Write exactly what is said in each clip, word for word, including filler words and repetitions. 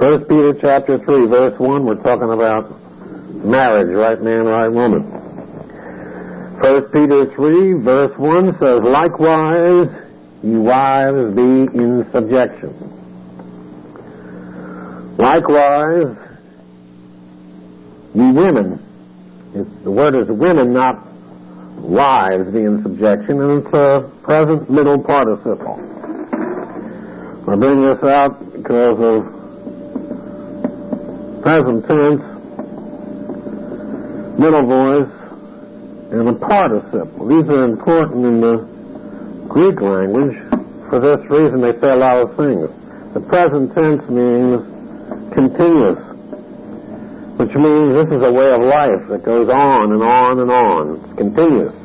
First Peter chapter three, verse one, we're talking about marriage, right man, right woman. First Peter three, verse one says, likewise, ye wives, be in subjection. Likewise, ye women. It's, the word is women, not wives, be in subjection, and it's a present middle participle. I bring this out because of present tense, middle voice, and a participle. These are important in the Greek language. For this reason, they say a lot of things. The present tense means continuous, which means this is a way of life that goes on and on and on. It's continuous.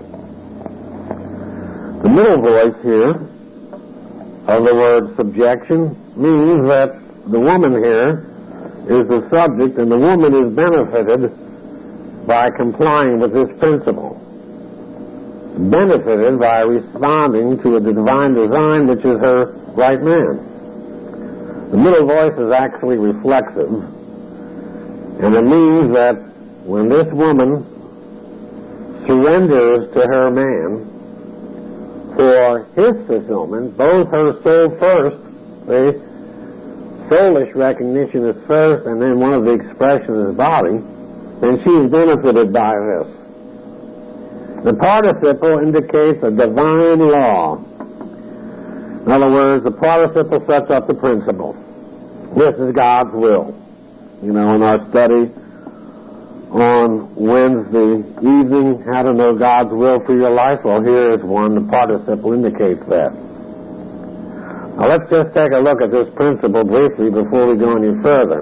The middle voice here of the word subjection means that the woman here is the subject and the woman is benefited by complying with this principle. Benefited by responding to the divine design which is her right man. The middle voice is actually reflexive, and it means that when this woman surrenders to her man for his fulfillment, both her soul first, the soulish recognition is first, and then one of the expressions is body, then she is benefited by this. The participle indicates a divine law. In other words, the participle sets up the principle. This is God's will. You know, in our study on Wednesday evening, how to know God's will for your life, well, here is one. The participle indicates that. Now, let's just take a look at this principle briefly before we go any further.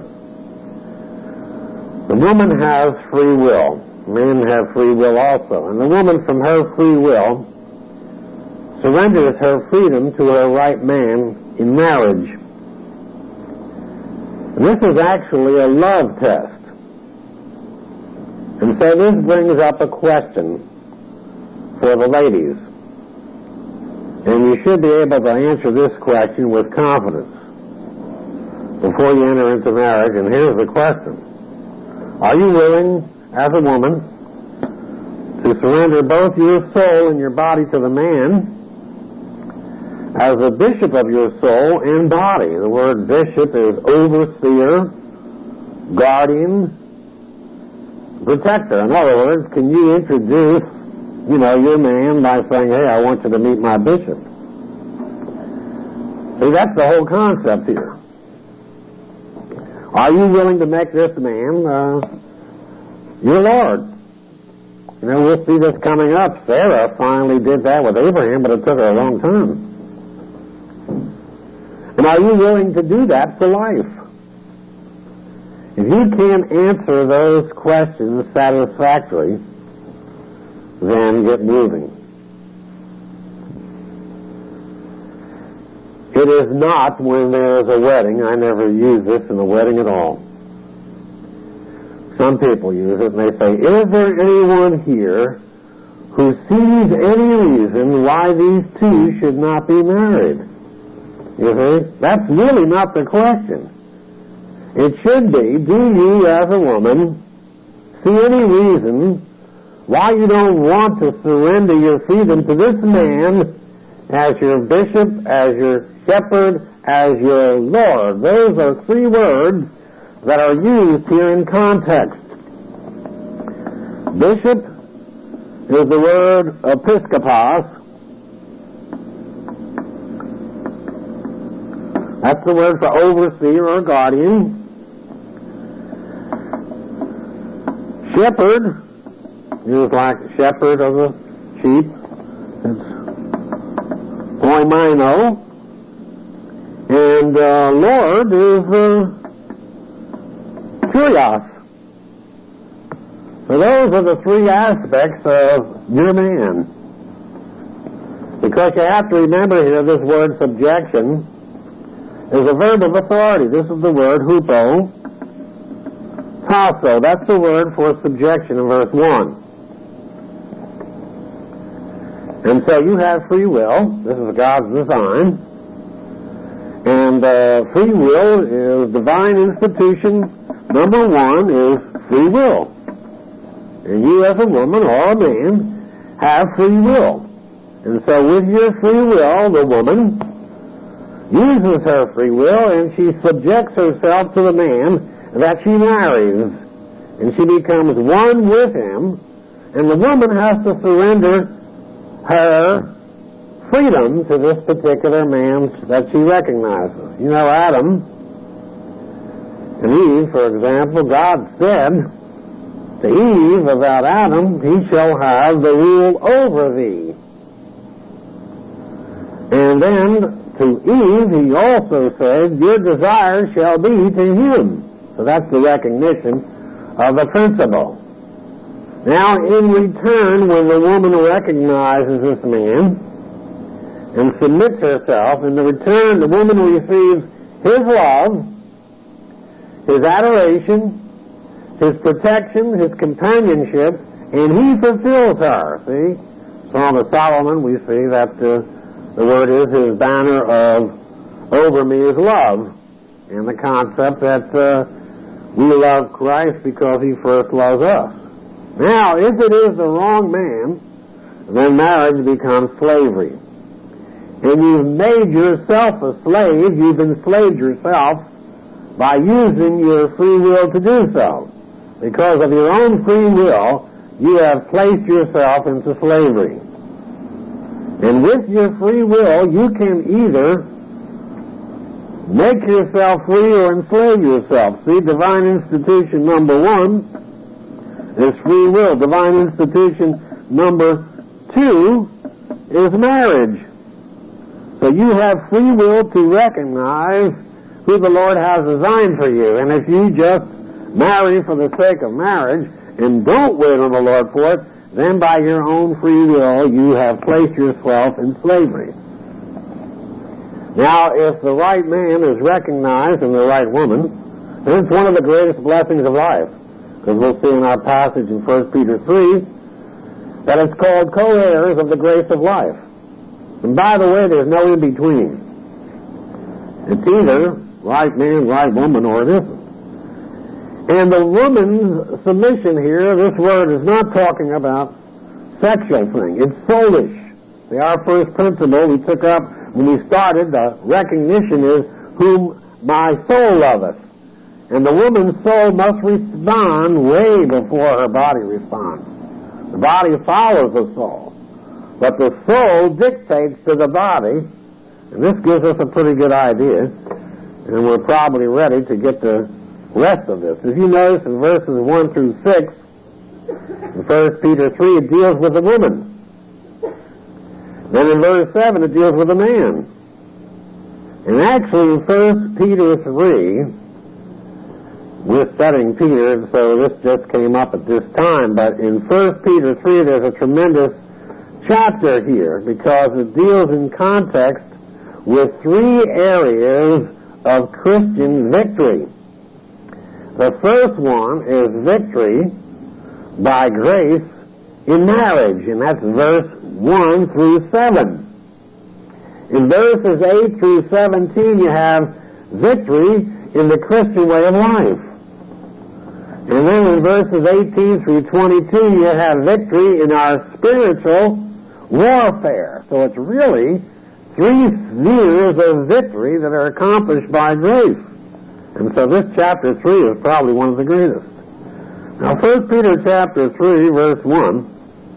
The woman has free will. Men have free will also. And the woman, from her free will, surrenders her freedom to her right man in marriage. And this is actually a love test. And so this brings up a question for the ladies. And you should be able to answer this question with confidence before you enter into marriage. And here's the question. Are you willing, as a woman, to surrender both your soul and your body to the man as the bishop of your soul and body? The word bishop is overseer, guardian, protector. In other words, can you introduce, you know, your man by saying, hey, I want you to meet my bishop? See, that's the whole concept here. Are you willing to make this man uh, your Lord? You know, we'll see this coming up. Sarah finally did that with Abraham, but it took her a long time. And are you willing to do that for life? If you can't answer those questions satisfactorily, then get moving. It is not when there is a wedding. I never use this in a wedding at all. Some people use it and they say, is there anyone here who sees any reason why these two should not be married? You see? That's really not the question. It should be, do you as a woman see any reason why you don't want to surrender your freedom to this man as your bishop, as your shepherd, as your Lord? Those are three words that are used here in context. Bishop is the word episkopos. That's the word for overseer or guardian. Shepherd is like shepherd of the sheep. It's poimino. And uh, Lord is uh, kurios. So those are the three aspects of your man. Because you have to remember here this word subjection is a verb of authority. This is the word hupo tasso. That's the word for subjection in verse one. And so you have free will. This is God's design. And uh, free will is divine institution. Number one is free will. And you as a woman or a man have free will. And so with your free will, the woman uses her free will and she subjects herself to the man that she marries. And she becomes one with him. And the woman has to surrender her freedom to this particular man that she recognizes. You know, Adam and Eve, for example, God said to Eve about Adam, he shall have the rule over thee. And then to Eve, he also said, your desire shall be to him. So that's the recognition of the principle. Now, in return, when the woman recognizes this man and submits herself, in the return, the woman receives his love, his adoration, his protection, his companionship, and he fulfills her. See? Song of Solomon, we see that uh, the word is his banner of over me is love, and the concept that uh, we love Christ because he first loves us. Now, if it is the wrong man, then marriage becomes slavery. And you've made yourself a slave, you've enslaved yourself by using your free will to do so. Because of your own free will, you have placed yourself into slavery. And with your free will, you can either make yourself free or enslave yourself. See, divine institution number one is free will. Divine institution number two is marriage. So you have free will to recognize who the Lord has designed for you. And if you just marry for the sake of marriage and don't wait on the Lord for it, then by your own free will you have placed yourself in slavery. Now, if the right man is recognized and the right woman, then it's one of the greatest blessings of life. Because we'll see in our passage in First Peter three that it's called co-heirs of the grace of life. And by the way, there's no in-between. It's either right man, right woman, or it isn't. And the woman's submission here, this word is not talking about sexual thing. It's soulish. See, our first principle we took up when we started, the recognition is, whom my soul loveth. And the woman's soul must respond way before her body responds. The body follows the soul. But the soul dictates to the body, and this gives us a pretty good idea, and we're probably ready to get the rest of this. If you notice in verses one through six, in First Peter three, it deals with the woman. Then in verse seven, it deals with the man. And actually in First Peter three, we're studying Peter, so this just came up at this time, but in First Peter three, there's a tremendous chapter here because it deals in context with three areas of Christian victory. The first one is victory by grace in marriage, and that's verse one through seven. In verses eight through seventeen, you have victory in the Christian way of life. And then in verses eighteen through twenty-two, you have victory in our spiritual warfare. So it's really three spheres of victory that are accomplished by grace. And so this chapter three is probably one of the greatest. Now, First Peter chapter three, verse one,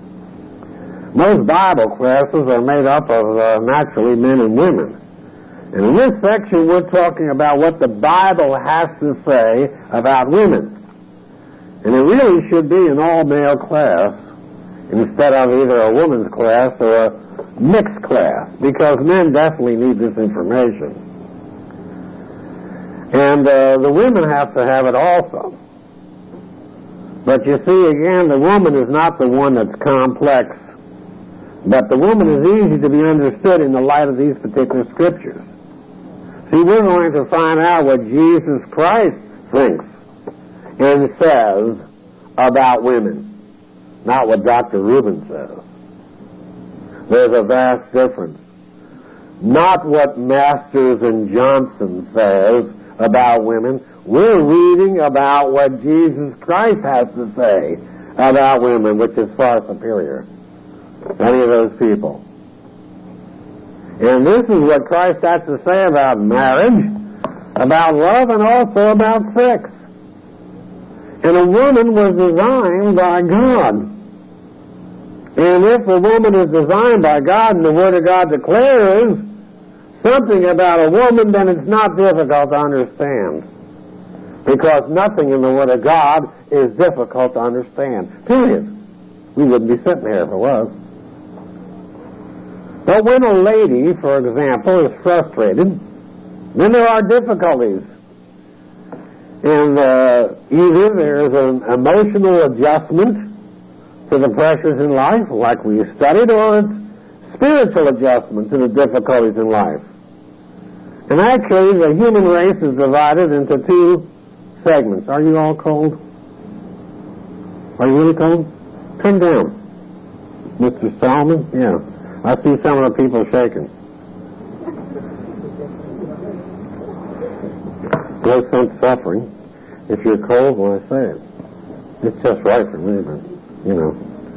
most Bible classes are made up of uh, naturally men and women. And in this section, we're talking about what the Bible has to say about women. And it really should be an all-male class instead of either a woman's class or a mixed class, because men definitely need this information. And uh, the women have to have it also. But you see, again, the woman is not the one that's complex, but the woman is easy to be understood in the light of these particular scriptures. See, we're going to find out what Jesus Christ thinks and says about women, not what Doctor Rubin says. There's a vast difference. not what Masters and Johnson says about women. We're reading about what Jesus Christ has to say about women, which is far superior to any of those people. And this is what Christ has to say about marriage, about love, and also about sex. And a woman was designed by God. And if a woman is designed by God and the Word of God declares something about a woman, then it's not difficult to understand. Because nothing in the Word of God is difficult to understand. Period. We wouldn't be sitting here if it was. But when a lady, for example, is frustrated, then there are difficulties. And uh, either there's an emotional adjustment to the pressures in life, like we studied, or it's spiritual adjustment to the difficulties in life. And actually, the human race is divided into two segments. Are you all cold? Are you really cold? Turn down. Mister Solomon? Yeah. I see some of the people shaking. No sense suffering if you're cold when I say it. It's just right for me, but, you know.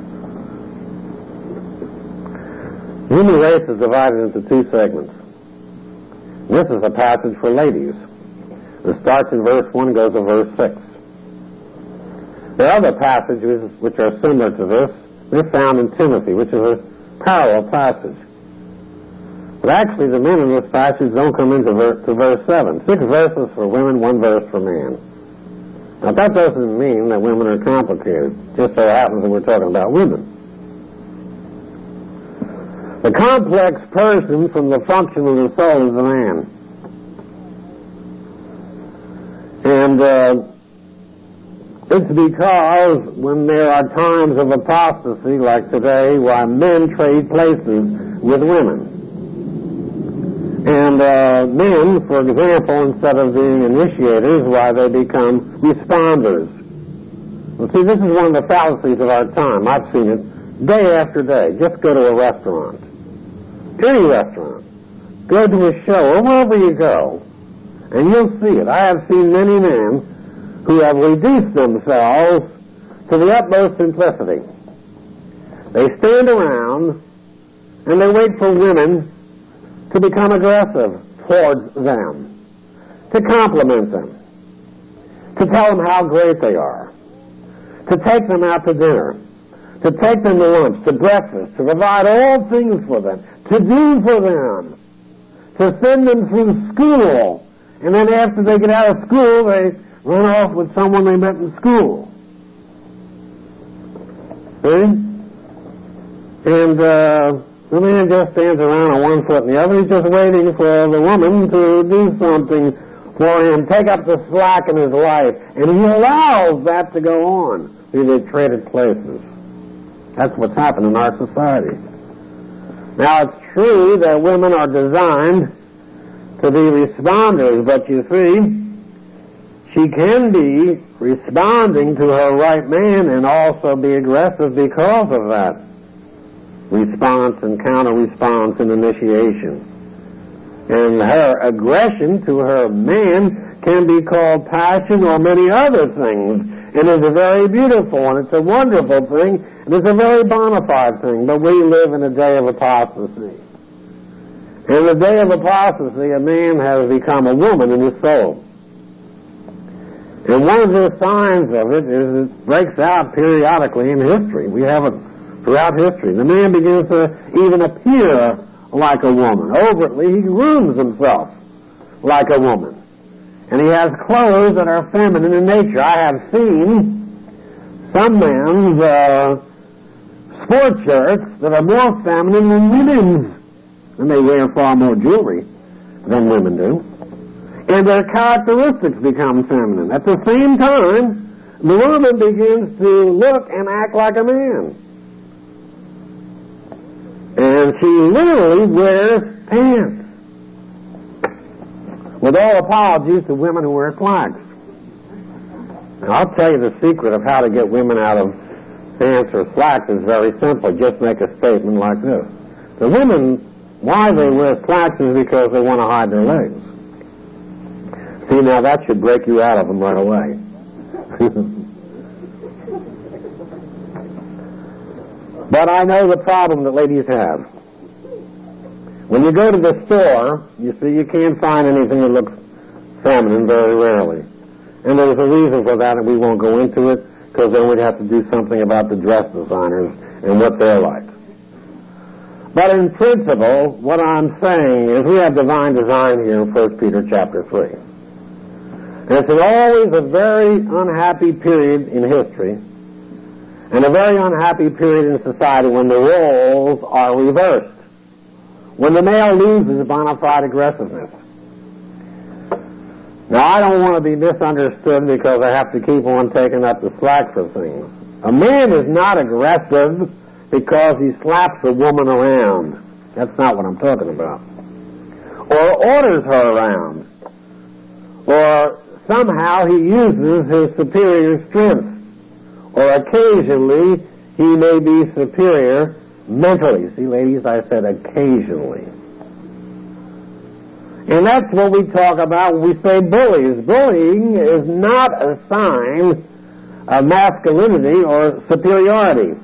The human race is divided into two segments. This is a passage for ladies. It starts in verse one and goes to verse six. There are other passages which are similar to this. They're found in Timothy, which is a parallel passage. But actually the men in this passage don't come into ver- to verse seven. Six verses for women, one verse for man. Now that doesn't mean that women are complicated. Just so happens that we're talking about women. The complex person from the function of the soul is the man. And uh, it's because when there are times of apostasy, like today, why men trade places with women. And uh, men, for example, instead of being initiators, why they become responders. Well, see, this is one of the fallacies of our time. I've seen it day after day. Just go to a restaurant. Any restaurant. Go to a show, or wherever you go, and you'll see it. I have seen many men who have reduced themselves to the utmost simplicity. They stand around and they wait for women to become aggressive towards them, to compliment them, to tell them how great they are, to take them out to dinner, to take them to lunch, to breakfast, to provide all things for them, to do for them, to send them through school, and then after they get out of school, they run off with someone they met in school. See? And uh, the man just stands around on one foot and the other. He's just waiting for the woman to do something for him, take up the slack in his life, and he allows that to go on. See, they've traded places. That's what's happened in our society. Now, it's true that women are designed to be responders, but you see, she can be responding to her right man and also be aggressive because of that response and counter-response and initiation. And her aggression to her man can be called passion or many other things. And it's a very beautiful and it's a wonderful thing and it's a very bona fide thing. But we live in a day of apostasy. In the day of apostasy, a man has become a woman in his soul. And one of the signs of it is it breaks out periodically in history. We have it throughout history. The man begins to even appear like a woman. Overtly, he grooms himself like a woman. And he has clothes that are feminine in nature. I have seen some men's uh, sport shirts that are more feminine than women's. And they wear far more jewelry than women do. And their characteristics become feminine. At the same time, the woman begins to look and act like a man. And she literally wears pants. With all apologies to women who wear slacks. Now, I'll tell you the secret of how to get women out of pants or slacks is very simple. Just make a statement like this. The women Why they wear slacks is because they want to hide their legs. See, now that should break you out of them right away. But I know the problem that ladies have. When you go to the store, you see you can't find anything that looks feminine very rarely. And there's a reason for that, and we won't go into it, because then we'd have to do something about the dress designers and what they're like. But in principle, what I'm saying is we have divine design here in First Peter chapter three. And it's always a very unhappy period in history, and a very unhappy period in society when the roles are reversed, when the male loses bona fide aggressiveness. Now, I don't want to be misunderstood because I have to keep on taking up the slack for things. A man is not aggressive because he slaps a woman around. That's not what I'm talking about. Or orders her around. Or somehow he uses his superior strength. Or occasionally he may be superior mentally. See, ladies, I said occasionally. And that's what we talk about when we say bullies. Bullying is not a sign of masculinity or superiority.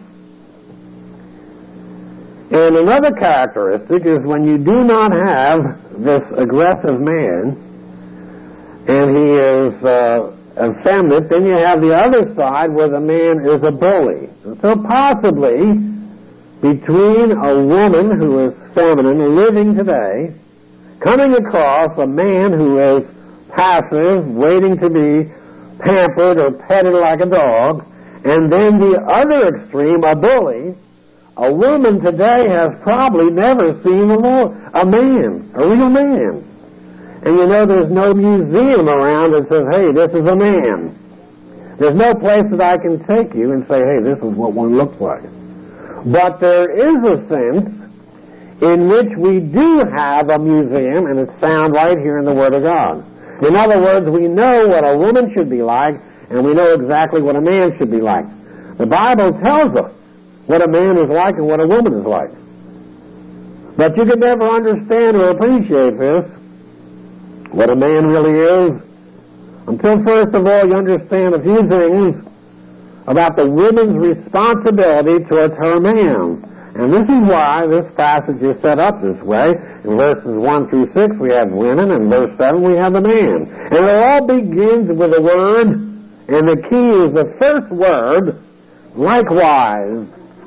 And another characteristic is when you do not have this aggressive man, and he is uh, effeminate, then you have the other side where the man is a bully. And so possibly between a woman who is feminine living today, coming across a man who is passive, waiting to be pampered or petted like a dog, and then the other extreme, a bully, a woman today has probably never seen a, lo- a man, a real man. And you know there's no museum around that says, hey, this is a man. There's no place that I can take you and say, hey, this is what one looks like. But there is a sense in which we do have a museum, and it's found right here in the Word of God. In other words, we know what a woman should be like, and we know exactly what a man should be like. The Bible tells us what a man is like and what a woman is like. But you can never understand or appreciate this, what a man really is, until first of all you understand a few things about the woman's responsibility towards her man. And this is why this passage is set up this way. In verses one through six we have women, and verse seven we have the man. And it all begins with a word, and the key is the first word, likewise.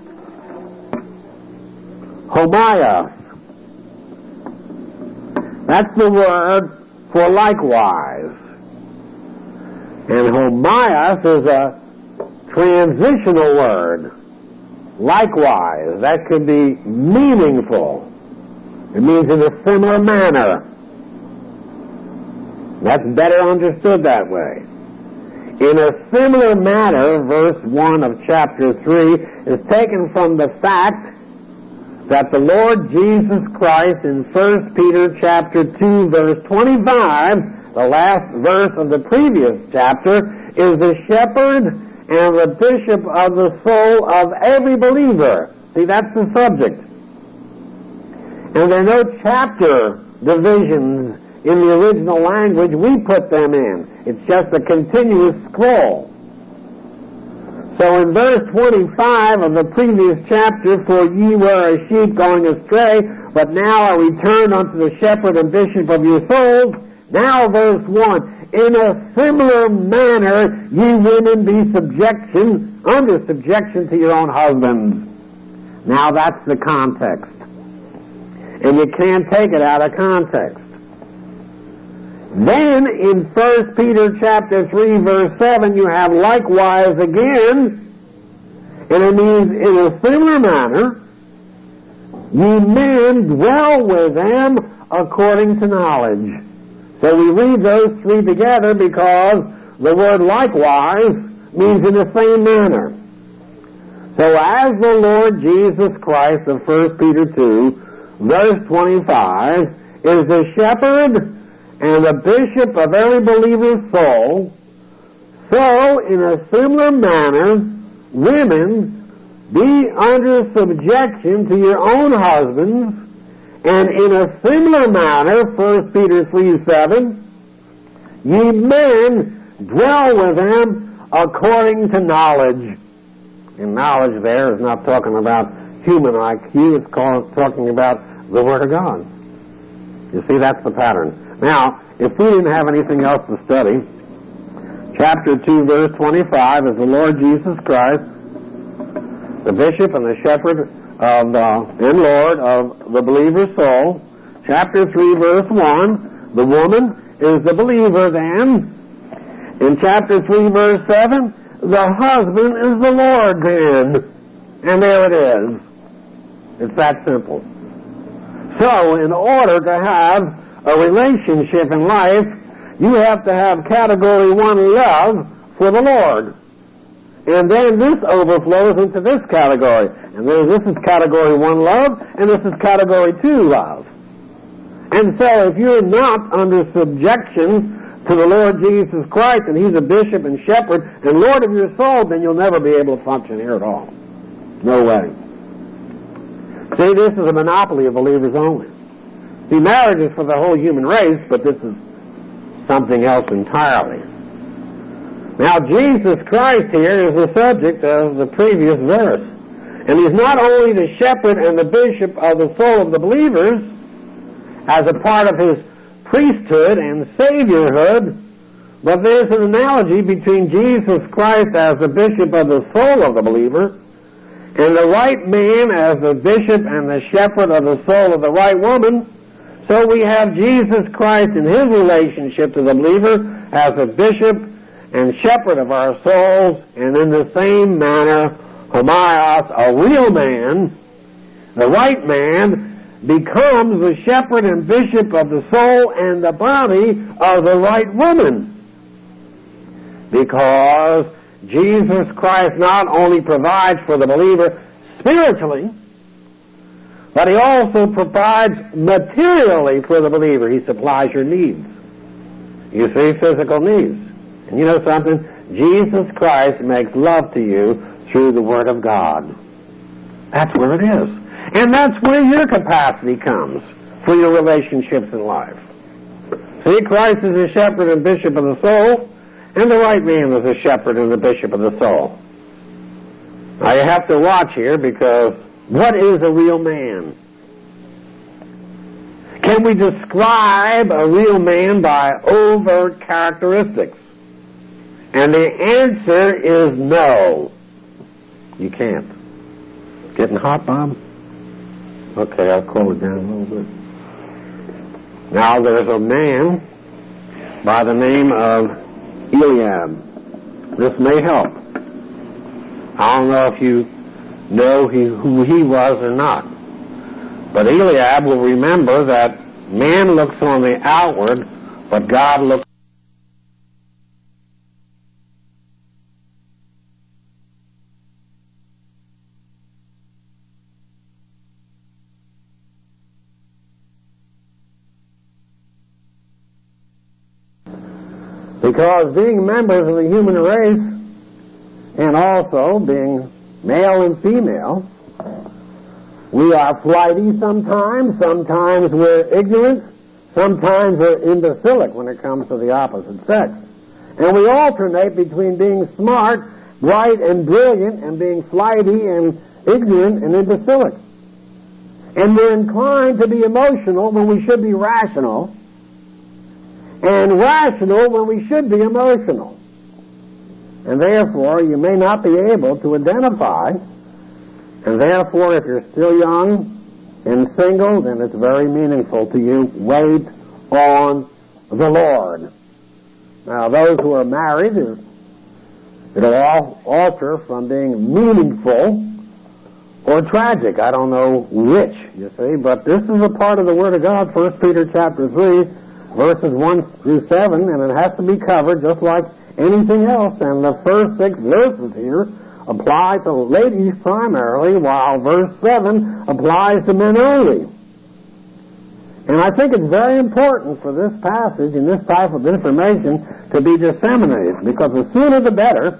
Homias. That's the word for likewise. And homias is a transitional word. Likewise, that could be meaningful. It means in a similar manner. That's better understood that way. In a similar manner, verse one of chapter three is taken from the fact that the Lord Jesus Christ in First Peter chapter two verse twenty-five, the last verse of the previous chapter, is the shepherd and the bishop of the soul of every believer. See, that's the subject. And there are no chapter divisions in the original language. We put them in. It's just a continuous scroll. So in verse twenty-five of the previous chapter, for ye were a sheep going astray, but now are returned unto the shepherd and bishop of your souls. Now verse one, in a similar manner, ye women be subjection, under subjection to your own husbands. Now that's the context. And you can't take it out of context. Then in First Peter chapter three verse seven, you have likewise again, and it means in a similar manner, ye men dwell with them according to knowledge. So we read those three together because the word likewise means in the same manner. So as the Lord Jesus Christ of First Peter two, verse twenty-five, is the shepherd and the bishop of every believer's soul, so in a similar manner, women, be under subjection to your own husbands, And in a similar manner, First Peter three seven, ye men dwell with them according to knowledge. And knowledge there is not talking about human I Q, it's called, talking about the Word of God. You see, that's the pattern. Now, if we didn't have anything else to study, chapter two, verse twenty-five is the Lord Jesus Christ, the bishop and the shepherd of the, and Lord of the believer's soul. Chapter three, verse one, the woman is the believer then. In chapter three, verse seven, the husband is the Lord then. And there it is. It's that simple. So, in order to have a relationship in life, you have to have category one love for the Lord. And then this overflows into this category. And then this is category one love, and this is category two love. And so if you're not under subjection to the Lord Jesus Christ, and He's a bishop and shepherd and Lord of your soul, then you'll never be able to function here at all. No way. See, this is a monopoly of believers only. See, marriage is for the whole human race, but this is something else entirely. Now, Jesus Christ here is the subject of the previous verse. And He's not only the shepherd and the bishop of the soul of the believers, as a part of His priesthood and saviorhood, but there's an analogy between Jesus Christ as the bishop of the soul of the believer and the right man as the bishop and the shepherd of the soul of the right woman. So we have Jesus Christ in His relationship to the believer as a bishop and shepherd of our souls, and in the same manner, homios, a real man, the right man, becomes the shepherd and bishop of the soul and the body of the right woman. Because Jesus Christ not only provides for the believer spiritually, but He also provides materially for the believer. He supplies your needs. You see, physical needs. And you know something? Jesus Christ makes love to you through the Word of God. That's where it is. And that's where your capacity comes for your relationships in life. See, Christ is the shepherd and bishop of the soul, and the right man is the shepherd and the bishop of the soul. Now you have to watch here, because what is a real man? Can we describe a real man by overt characteristics? And the answer is no. You can't. Getting hot, Bob? Okay, I'll cool it down a little bit. Now there's a man by the name of Eliab. This may help. I don't know if you know he, who he was or not. But Eliab will remember that man looks on the outward, but God looks. Because being members of the human race, and also being male and female, we are flighty sometimes, sometimes we're ignorant, sometimes we're imbecilic when it comes to the opposite sex. And we alternate between being smart, bright, and brilliant, and being flighty and ignorant and imbecilic. And we're inclined to be emotional when we should be rational, and rational when we should be emotional. And therefore, you may not be able to identify, and therefore, if you're still young and single, then it's very meaningful to you. Wait on the Lord. Now, those who are married, it'll all alter from being meaningful or tragic. I don't know which, you see, but this is a part of the Word of God, First Peter chapter three, verses one through seven, and it has to be covered just like anything else. And the first six verses here apply to ladies primarily, while verse seven applies to men only. And I think it's very important for this passage and this type of information to be disseminated, because the sooner the better,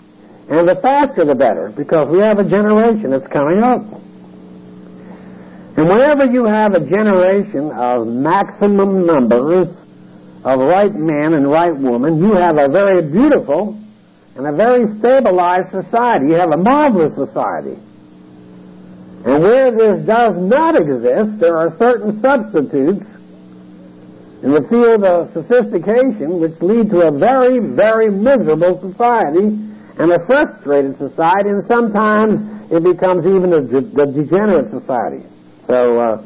and the faster the better, because we have a generation that's coming up. And whenever you have a generation of maximum numbers of right man and right woman, you have a very beautiful and a very stabilized society. You have a marvelous society. And where this does not exist, there are certain substitutes in the field of sophistication which lead to a very, very miserable society and a frustrated society, and sometimes it becomes even a, de- a degenerate society. So, uh,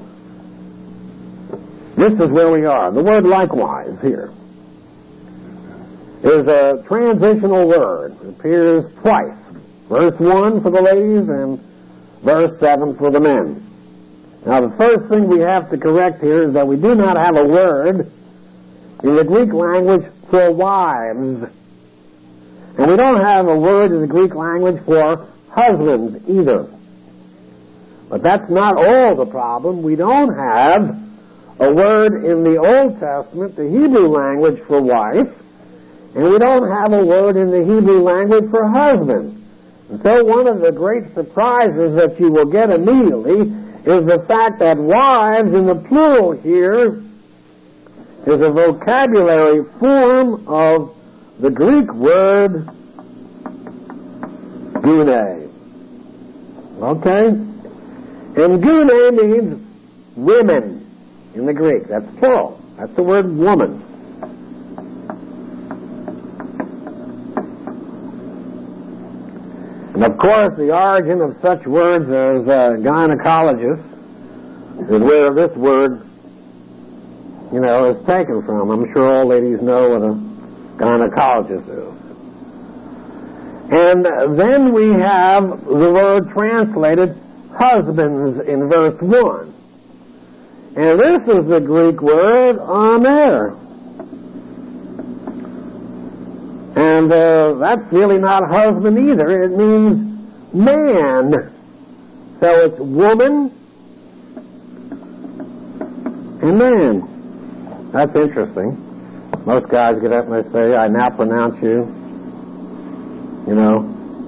this is where we are. The word likewise here is a transitional word. It appears twice. Verse one for the ladies and verse seven for the men. Now, the first thing we have to correct here is that we do not have a word in the Greek language for wives. And we don't have a word in the Greek language for husbands either. But that's not all the problem. We don't have a word in the Old Testament, the Hebrew language, for wife, and we don't have a word in the Hebrew language for husband. And so one of the great surprises that you will get immediately is the fact that wives in the plural here is a vocabulary form of the Greek word gune. Okay? And gune means women in the Greek. That's plural. That's the word woman. And of course, the origin of such words as uh, gynecologist is where this word, you know, is taken from. I'm sure all ladies know what a gynecologist is. And then we have the word translated husbands in verse one. And this is the Greek word aner. And uh, that's really not husband either. It means man. So it's woman and man. That's interesting. Most guys get up and they say, I now pronounce you, you know,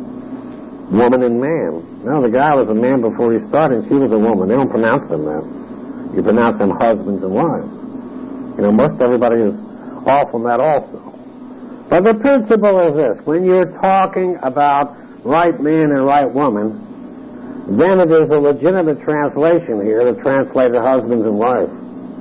woman and man. No, the guy was a man before he started and she was a woman. They don't pronounce them that. You pronounce them husbands and wives. You know, most everybody is off on that also. But the principle is this. When you're talking about right man and right woman, then it is a legitimate translation here to translate husbands and wives.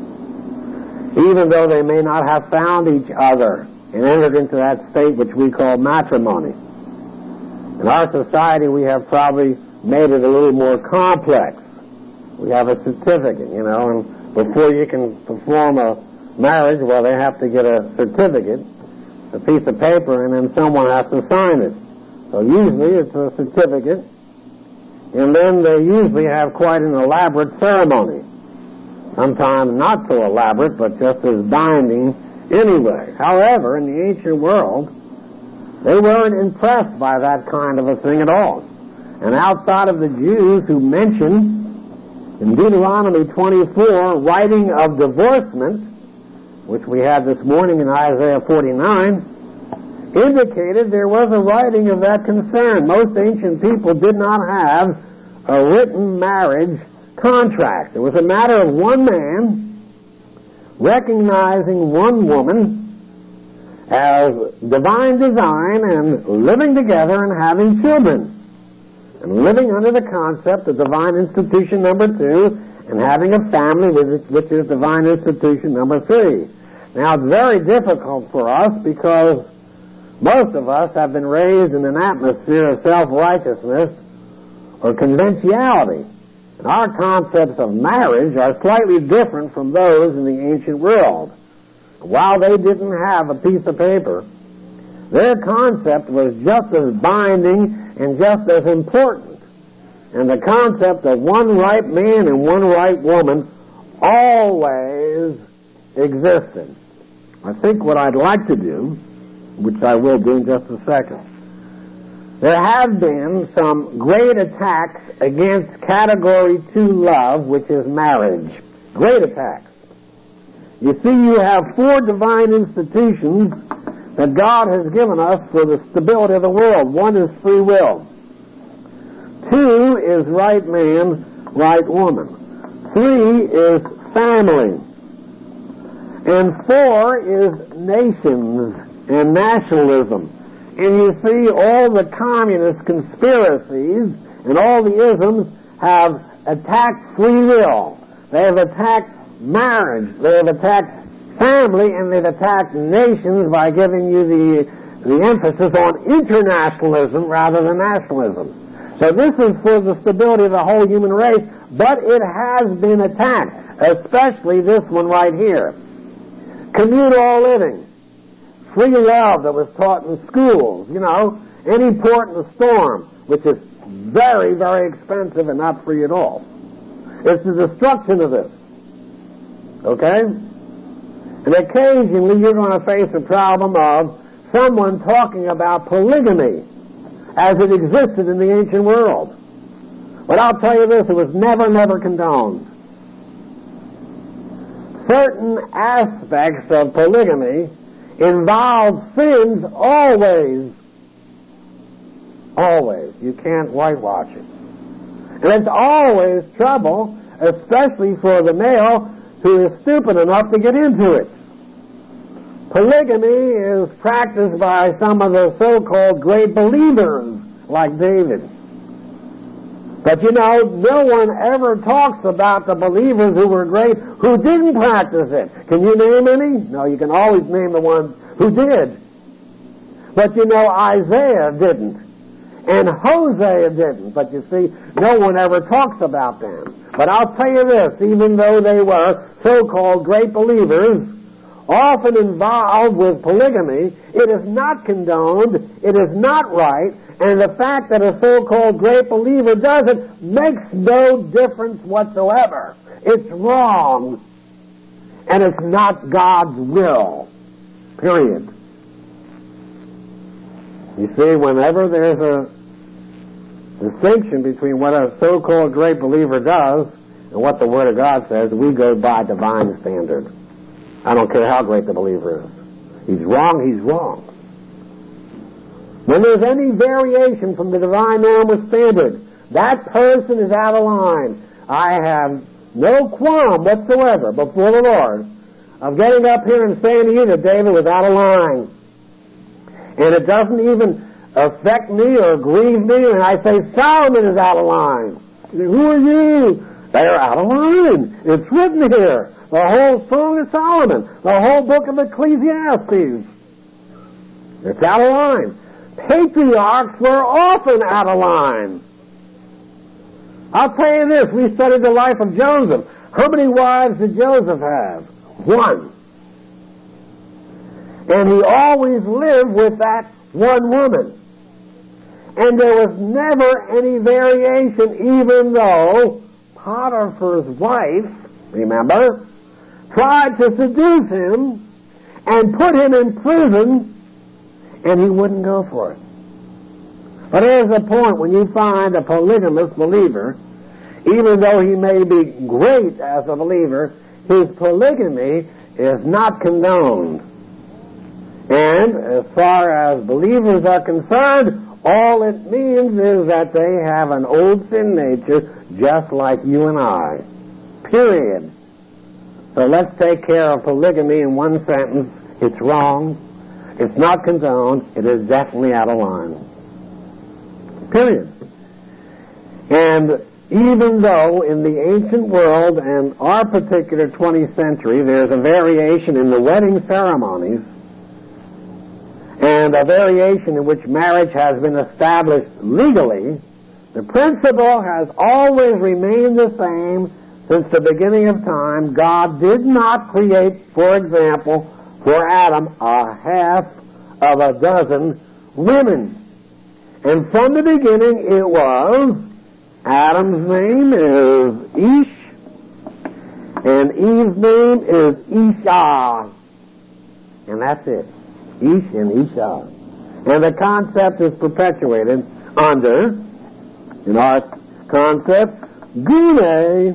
Even though they may not have found each other and entered into that state which we call matrimony. In our society, we have probably made it a little more complex. We have a certificate, you know, and before you can perform a marriage, well, they have to get a certificate, a piece of paper, and then someone has to sign it. So usually it's a certificate, and then they usually have quite an elaborate ceremony. Sometimes not so elaborate, but just as binding anyway. However, in the ancient world, they weren't impressed by that kind of a thing at all. And outside of the Jews who mention in Deuteronomy twenty-four, writing of divorcement, which we had this morning in Isaiah forty-nine, indicated there was a writing of that concern. Most ancient people did not have a written marriage contract. It was a matter of one man recognizing one woman as divine design and living together and having children. And living under the concept of divine institution number two and having a family which is divine institution number three. Now, it's very difficult for us because most of us have been raised in an atmosphere of self-righteousness or conventionality. And our concepts of marriage are slightly different from those in the ancient world. While they didn't have a piece of paper, their concept was just as binding and just as important. And the concept of one right man and one right woman always existed. I think what I'd like to do, which I will do in just a second, there have been some great attacks against category two love, which is marriage. Great attacks. You see, you have four divine institutions that God has given us for the stability of the world. One is free will. Two is right man, right woman. Three is family. And four is nations and nationalism. And you see all the communist conspiracies and all the isms have attacked free will. They have attacked marriage. They have attacked family, and they've attacked nations by giving you the, the emphasis on internationalism rather than nationalism. So this is for the stability of the whole human race, but it has been attacked, especially this one right here. Communal living, free love that was taught in schools, you know, any port in a storm, which is very, very expensive and not free at all. It's the destruction of this. Okay? And occasionally you're going to face a problem of someone talking about polygamy as it existed in the ancient world. But I'll tell you this, it was never, never condoned. Certain aspects of polygamy involve sins always. Always. You can't whitewash it. And it's always trouble, especially for the male who is stupid enough to get into it. Polygamy is practiced by some of the so-called great believers, like David. But you know, no one ever talks about the believers who were great who didn't practice it. Can you name any? No, you can always name the ones who did. But you know, Isaiah didn't. And Hosea didn't. But you see, no one ever talks about them. But I'll tell you this, even though they were so-called great believers, often involved with polygamy, it is not condoned, it is not right, and the fact that a so-called great believer does it makes no difference whatsoever. It's wrong, and it's not God's will. Period. You see, whenever there's a distinction between what a so-called great believer does and what the Word of God says, we go by divine standard. I don't care how great the believer is. He's wrong, he's wrong. When there's any variation from the divine normal standard, that person is out of line. I have no qualm whatsoever before the Lord of getting up here and saying to you that David was out of line. And it doesn't even affect me or grieve me when I say Solomon is out of line. Who are you? They're out of line. It's written here. The whole Song of Solomon. The whole book of Ecclesiastes. It's out of line. Patriarchs were often out of line. I'll tell you this. We studied the life of Joseph. How many wives did Joseph have? One. And he always lived with that one woman. And there was never any variation, even though Potiphar's wife, remember, tried to seduce him and put him in prison, and he wouldn't go for it. But there's a point when you find a polygamous believer, even though he may be great as a believer, his polygamy is not condoned. And as far as believers are concerned, all it means is that they have an old sin nature just like you and I. Period. So let's take care of polygamy in one sentence. It's wrong. It's not condoned. It is definitely out of line. Period. And even though in the ancient world and our particular twentieth century there's a variation in the wedding ceremonies, and a variation in which marriage has been established legally, the principle has always remained the same since the beginning of time. God did not create, for example, for Adam, a half of a dozen women. And from the beginning it was, Adam's name is Ish, and Eve's name is Isha. And that's it. Ish and Isha. And the concept is perpetuated under, in our concept, Gune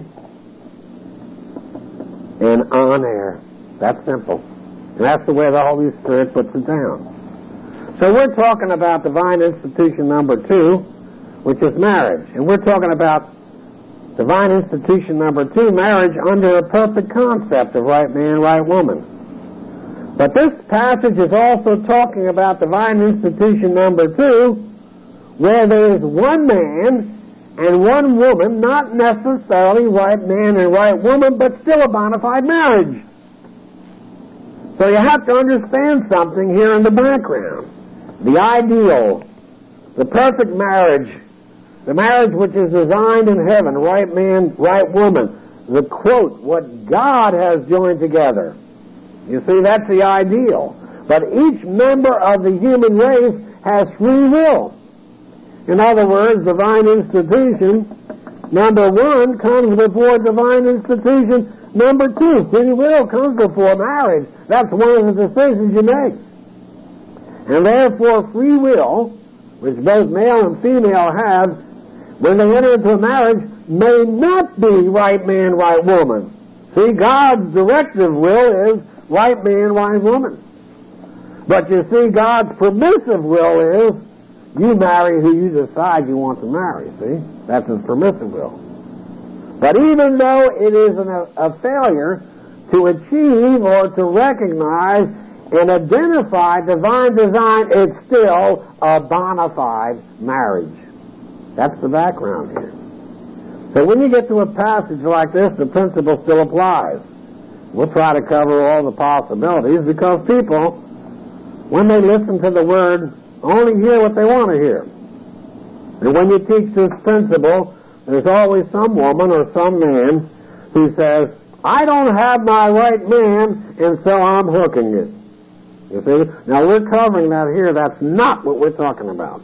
and honor. That's simple. And that's the way the Holy Spirit puts it down. So we're talking about divine institution number two, which is marriage. And we're talking about Divine institution number two, marriage under a perfect concept of right man, right woman. But this passage is also talking about divine institution number two, where there is one man and one woman, not necessarily right man and right woman, but still a bona fide marriage. So you have to understand something here in the background. The ideal, the perfect marriage, the marriage which is designed in heaven, right man, right woman, the quote, what God has joined together. You see, that's the ideal. But each member of the human race has free will. In other words, divine institution number one comes before divine institution number two. Free will comes before marriage. That's one of the decisions you make. And therefore, free will, which both male and female have, when they enter into a marriage, may not be right man, right woman. See, God's directive will is right man, right woman. But you see, God's permissive will is you marry who you decide you want to marry, see? That's His permissive will. But even though it is an, a failure to achieve or to recognize and identify divine design, it's still a bona fide marriage. That's the background here. So when you get to a passage like this, the principle still applies. We'll try to cover all the possibilities because people, when they listen to the Word, only hear what they want to hear. And when you teach this principle, there's always some woman or some man who says, I don't have my right man, and so I'm hooking it. You see? Now, we're covering that here. That's not what we're talking about.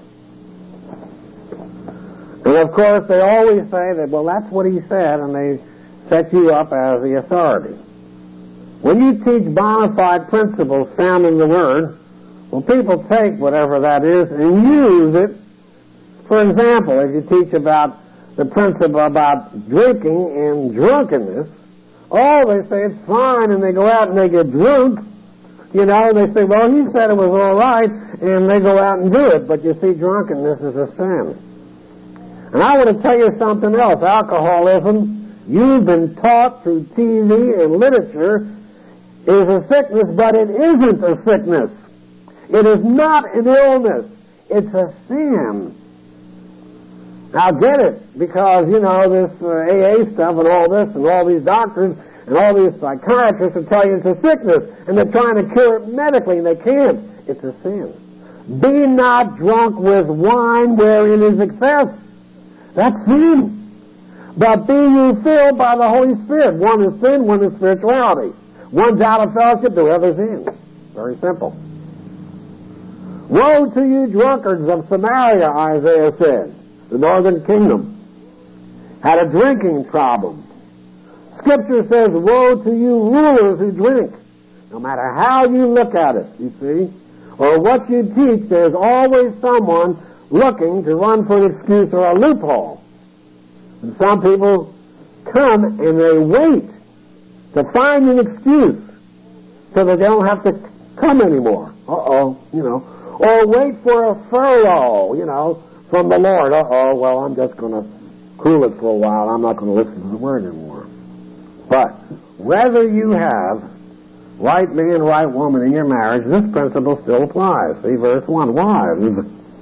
And, of course, they always say that, well, that's what he said, and they set you up as the authority. When you teach bona fide principles found in the Word, well, people take whatever that is and use it. For example, if you teach about the principle about drinking and drunkenness, oh, they say it's fine, and they go out and they get drunk. You know, they say, well, he said it was all right, and they go out and do it. But you see, drunkenness is a sin. And I want to tell you something else. Alcoholism, you've been taught through T V and literature, is a sickness, but it isn't a sickness. It is not an illness. It's a sin. Now get it, because, you know, this uh, A A stuff and all this and all these doctors and all these psychiatrists will tell you it's a sickness, and they're trying to cure it medically, and they can't. It's a sin. Be not drunk with wine wherein is excess. That's sin. But be you filled by the Holy Spirit. One is sin, one is spirituality. One's out of fellowship, the other's in. Very simple. Woe to you drunkards of Samaria, Isaiah said. The northern kingdom had a drinking problem. Scripture says, woe to you rulers who drink. No matter how you look at it, you see, or what you teach, there's always someone looking to run for an excuse or a loophole. And some people come and they wait to find an excuse so that they don't have to come anymore. Uh-oh, you know. Or wait for a furlough, you know, from the Lord. Uh-oh, well, I'm just going to cool it for a while. I'm not going to listen to the Word anymore. But whether you have right man, right woman in your marriage, this principle still applies. See, verse one, wives.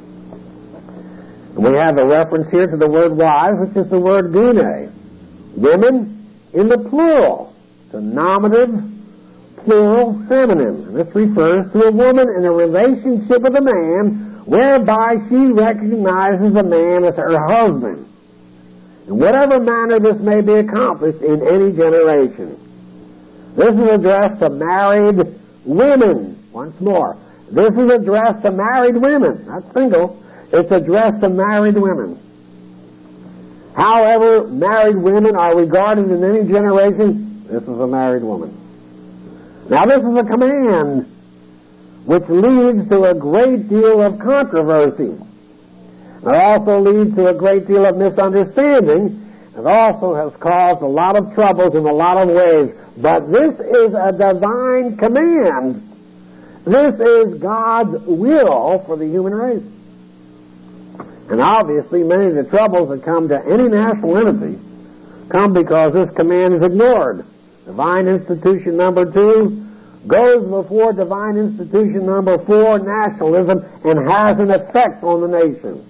We have a reference here to the word wives, which is the word gune. Women in the plural. It's a nominative, plural, feminine. And this refers to a woman in a relationship with a man whereby she recognizes a man as her husband. In whatever manner this may be accomplished in any generation. This is addressed to married women. Once more. This is addressed to married women, not single. It's addressed to married women. However, married women are regarded in any generation, this is a married woman. Now, this is a command which leads to a great deal of controversy. It also leads to a great deal of misunderstanding. It also has caused a lot of troubles in a lot of ways. But this is a divine command. This is God's will for the human race. And obviously, many of the troubles that come to any national entity come because this command is ignored. Divine institution number two goes before divine institution number four, nationalism, and has an effect on the nation.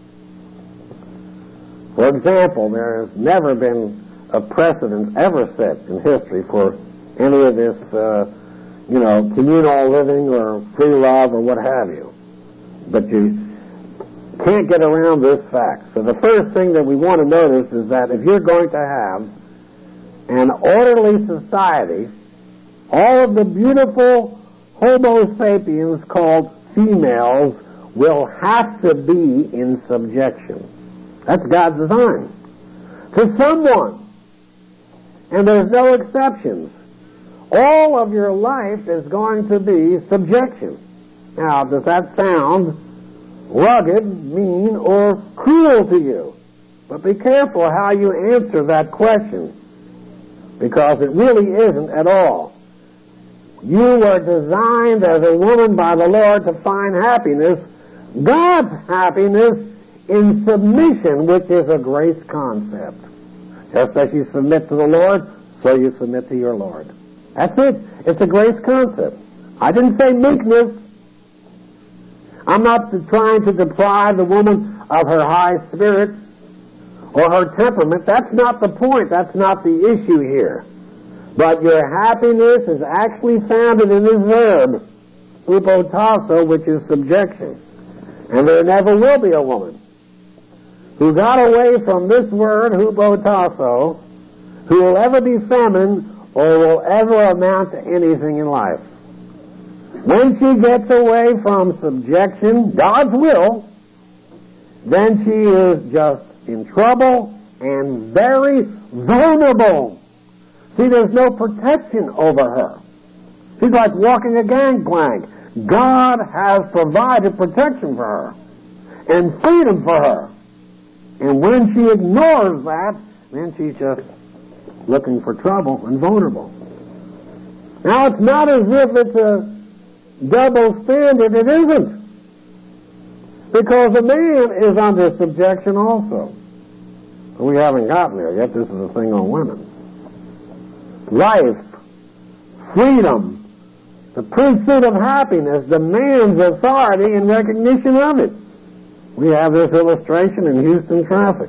For example, there has never been a precedent ever set in history for any of this, uh, you know, communal living or free love or what have you. But you can't get around this fact. So the first thing that we want to notice is that if you're going to have an orderly society, all of the beautiful Homo sapiens called females will have to be in subjection. That's God's design. To someone. And there's no exceptions. All of your life is going to be subjection. Now, does that sound rugged, mean, or cruel to you? But be careful how you answer that question, because it really isn't at all. You were designed as a woman by the Lord to find happiness, God's happiness, in submission, which is a grace concept. Just as you submit to the Lord, so you submit to your Lord. That's it. It's a grace concept. I didn't say meekness. I'm not trying to deprive the woman of her high spirit or her temperament. That's not the point. That's not the issue here. But your happiness is actually founded in this verb, hupotasso, which is subjection. And there never will be a woman who got away from this word, hupotasso, who will ever be feminine or will ever amount to anything in life. When she gets away from subjection, God's will, then she is just in trouble and very vulnerable. See, there's no protection over her. She's like walking a gangplank. God has provided protection for her and freedom for her. And when she ignores that, then she's just looking for trouble and vulnerable. Now, it's not as if it's a double standard. It isn't. Because a man is under subjection also. We haven't gotten there yet. This is a thing on women. Life, freedom, the pursuit of happiness demands authority and recognition of it. We have this illustration in Houston traffic.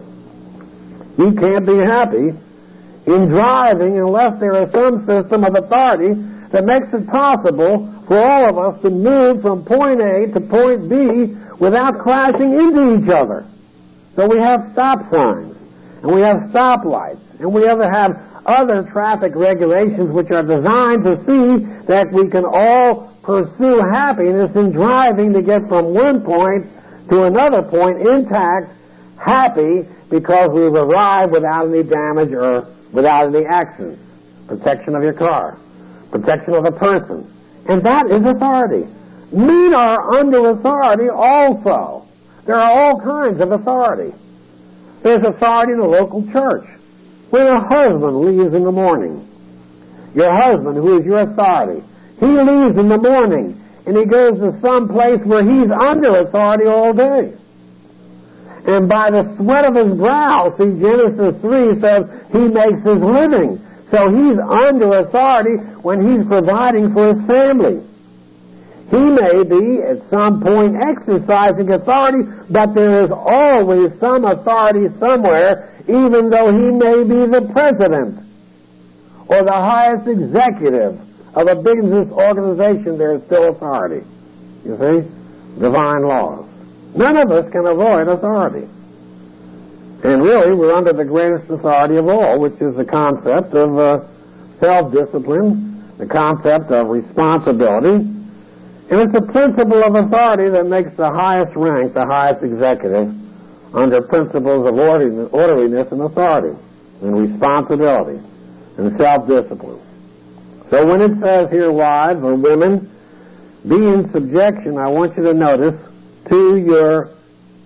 You can't be happy in driving unless there is some system of authority that makes it possible for all of us to move from point A to point B without crashing into each other. So we have stop signs, and we have stoplights, and we ever have other traffic regulations which are designed to see that we can all pursue happiness in driving to get from one point to another point intact, happy, because we've arrived without any damage or without any accident. Protection of your car. Protection of a person. And that is authority. Men are under authority also. There are all kinds of authority. There's authority in the local church. When a husband leaves in the morning, your husband, who is your authority, he leaves in the morning and he goes to some place where he's under authority all day. And by the sweat of his brow, see, Genesis three says he makes his living. So he's under authority when he's providing for his family. He may be at some point exercising authority, but there is always some authority somewhere, even though he may be the president or the highest executive of a business organization. There is still authority. You see? Divine laws. None of us can avoid authority. And really, we're under the greatest authority of all, which is the concept of uh, self-discipline, the concept of responsibility. And it's a principle of authority that makes the highest rank, the highest executive, under principles of orderliness and authority, and responsibility, and self-discipline. So when it says here, wives or women, be in subjection, I want you to notice, to your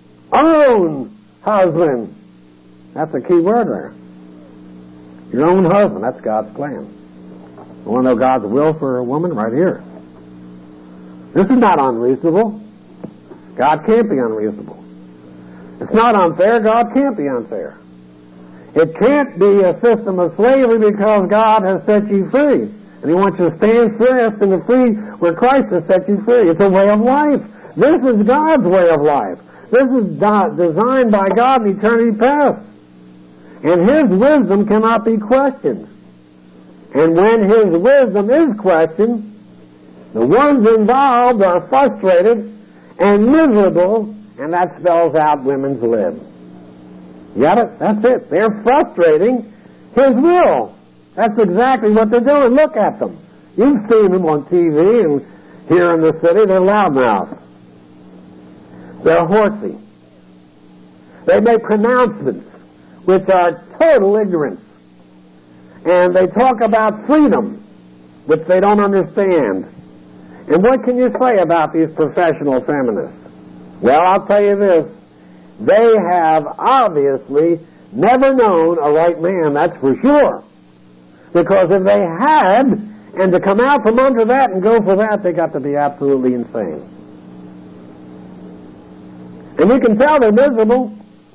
own husband. That's a key word there. Your own husband. That's God's plan. You want to know God's will for a woman? Right here. This is not unreasonable. God can't be unreasonable. It's not unfair. God can't be unfair. It can't be a system of slavery because God has set you free. And He wants you to stand fast in the free where Christ has set you free. It's a way of life. This is God's way of life. This is designed by God in eternity past. And His wisdom cannot be questioned. And when His wisdom is questioned, the ones involved are frustrated and miserable, and that spells out women's lib. Got it? That's it. They're frustrating His will. That's exactly what they're doing. Look at them. You've seen them on T V and here in the city. They're loudmouths. They're horsey. They make pronouncements which are total ignorance. And they talk about freedom, which they don't understand. And what can you say about these professional feminists? Well, I'll tell you this. They have obviously never known a right man, that's for sure. Because if they had, and to come out from under that and go for that, they got to be absolutely insane. And you can tell they're miserable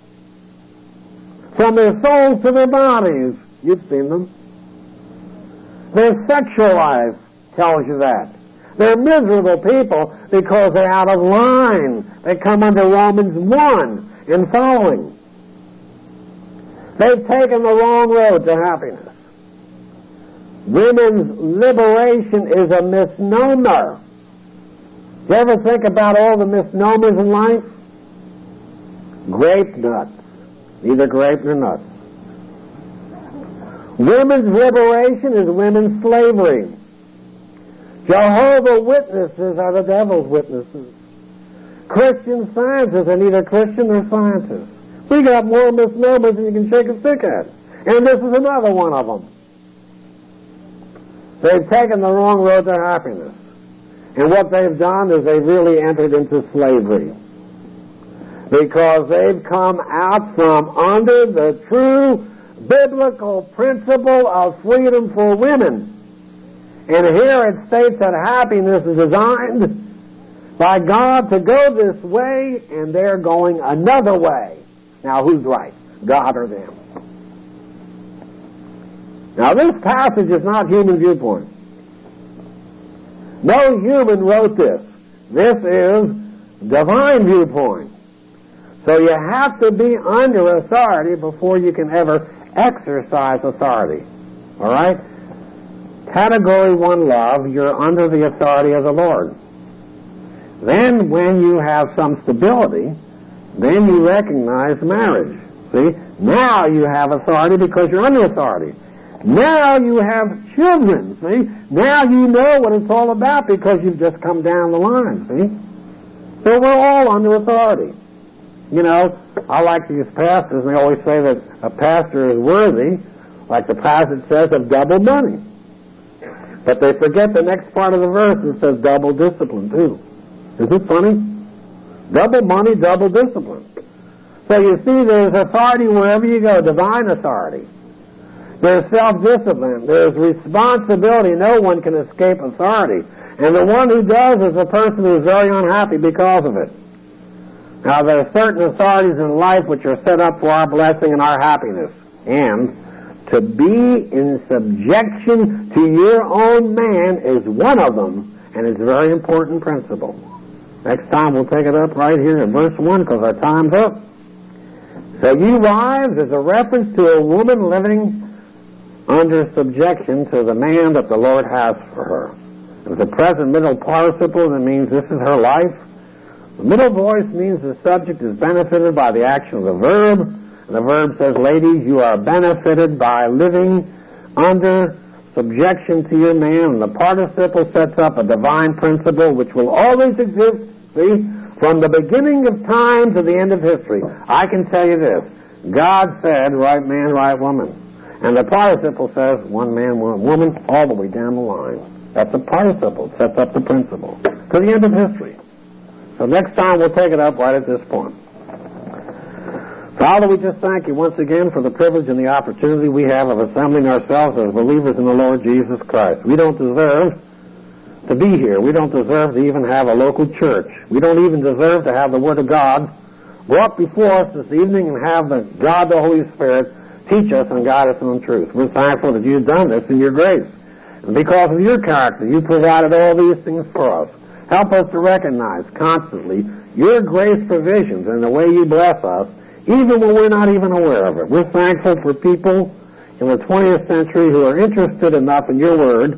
from their souls to their bodies. You've seen them. Their sexual life tells you that. They're miserable people because they're out of line. They come under Romans one and following. They've taken the wrong road to happiness. Women's liberation is a misnomer. Do you ever think about all the misnomers in life? Grape nuts. Neither grape nor nuts. Women's liberation is women's slavery. Jehovah's Witnesses are the devil's witnesses. Christian scientists are neither Christian nor scientists. We got more misnomers than you can shake a stick at. And this is another one of them. They've taken the wrong road to happiness. And what they've done is they've really entered into slavery. Because they've come out from under the true biblical principle of freedom for women. And here it states that happiness is designed by God to go this way, and they're going another way. Now, who's right? God or them? Now, this passage is not human viewpoint. No human wrote this. This is divine viewpoint. So you have to be under authority before you can ever exercise authority. All right? Category one love, you're under the authority of the Lord. Then when you have some stability, then you recognize marriage. See? Now you have authority because you're under authority. Now you have children. See? Now you know what it's all about because you've just come down the line. See? So we're all under authority. You know, I like these pastors, and they always say that a pastor is worthy, like the passage says, of double money. But they forget the next part of the verse that says double discipline, too. Is it funny? Double money, double discipline. So you see, there's authority wherever you go, divine authority. There's self-discipline. There's responsibility. No one can escape authority. And the one who does is a person who is very unhappy because of it. Now, there are certain authorities in life which are set up for our blessing and our happiness. And to be in subjection to your own man is one of them, and it's a very important principle. Next time we'll take it up right here in verse one because our time's up. So you wives is a reference to a woman living under subjection to the man that the Lord has for her. There's a present middle participle that means this is her life. The middle voice means the subject is benefited by the action of the verb. And the verb says, ladies, you are benefited by living under subjection to your man. And the participle sets up a divine principle which will always exist, see, from the beginning of time to the end of history. I can tell you this. God said, right man, right woman. And the participle says, one man, one woman, all the way down the line. That's a participle. It sets up the principle to the end of history. So next time we'll take it up right at this point. Father, we just thank you once again for the privilege and the opportunity we have of assembling ourselves as believers in the Lord Jesus Christ. We don't deserve to be here. We don't deserve to even have a local church. We don't even deserve to have the Word of God brought before us this evening and have the God, the Holy Spirit, teach us and guide us in truth. We're thankful that you've done this in your grace. And because of your character, you provided all these things for us. Help us to recognize constantly your grace provisions and the way you bless us, even when we're not even aware of it. We're thankful for people in the twentieth century who are interested enough in your word